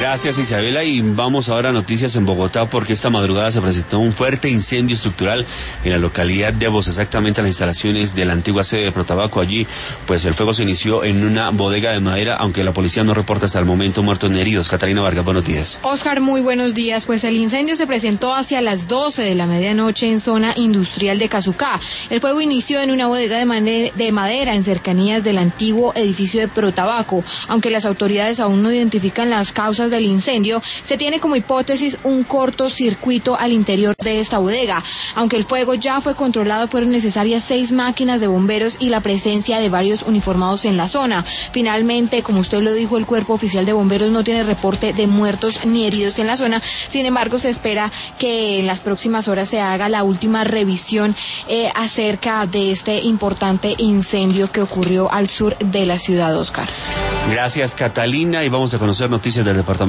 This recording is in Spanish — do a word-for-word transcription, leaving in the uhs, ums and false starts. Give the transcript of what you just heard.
Gracias, Isabela, y vamos ahora a noticias en Bogotá, porque esta madrugada se presentó un fuerte incendio estructural en la localidad de Bosa, exactamente en las instalaciones de la antigua sede de Protabaco. Allí, pues el fuego se inició en una bodega de madera, aunque la policía no reporta hasta el momento muertos ni heridos. Catalina Vargas, buenos días. Oscar, muy buenos días. Pues el incendio se presentó hacia las doce de la medianoche en zona industrial de Cazucá. El fuego inició en una bodega de, manera, de madera en cercanías del antiguo edificio de Protabaco. Aunque las autoridades aún no identifican las causas del incendio, se tiene como hipótesis un cortocircuito al interior de esta bodega. Aunque el fuego ya fue controlado, fueron necesarias seis máquinas de bomberos y la presencia de varios uniformados en la zona. Finalmente, como usted lo dijo, el Cuerpo Oficial de Bomberos no tiene reporte de muertos ni heridos en la zona. Sin embargo, se espera que en las próximas horas se haga la última revisión eh, acerca de este importante incendio que ocurrió al sur de la ciudad, Oscar. Gracias, Catalina, y vamos a conocer noticias del departamento